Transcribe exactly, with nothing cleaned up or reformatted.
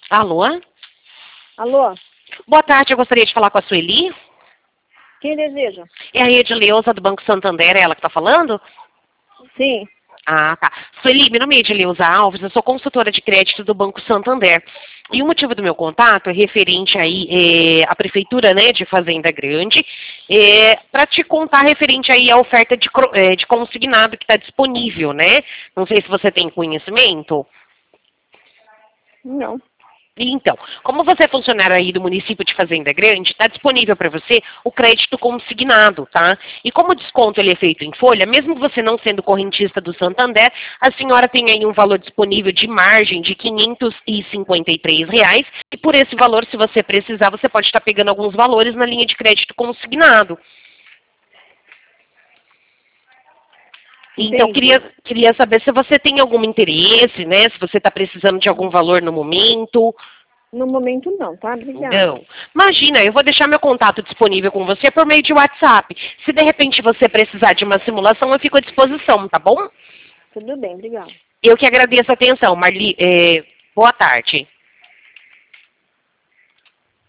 Alô? Alô? Boa tarde, eu gostaria de falar com a Sueli. Quem deseja? É a Edileuza do Banco Santander, é ela que está falando? Sim. Ah, tá. Sueli, meu nome é Edileuza Alves, eu sou consultora de crédito do Banco Santander. E o motivo do meu contato é referente aí é, à Prefeitura, né, de Fazenda Grande, é, para te contar referente aí à oferta de, cro- é, de consignado que está disponível, né? Não sei se você tem conhecimento. Não. Então, como você é funcionário aí do município de Fazenda Grande, está disponível para você o crédito consignado, tá? E como o desconto ele é feito em folha, mesmo você não sendo correntista do Santander, a senhora tem aí um valor disponível de margem de quinhentos e cinquenta e três reais, e por esse valor, se você precisar, você pode estar pegando alguns valores na linha de crédito consignado. Então, Entendi. queria, queria saber se você tem algum interesse, né? Se você está precisando de algum valor no momento. No momento não, tá? Obrigada. Não. Imagina, eu vou deixar meu contato disponível com você por meio de WhatsApp. Se de repente você precisar de uma simulação, eu fico à disposição, tá bom? Tudo bem, obrigada. Eu que agradeço a atenção, Marli. É, boa tarde.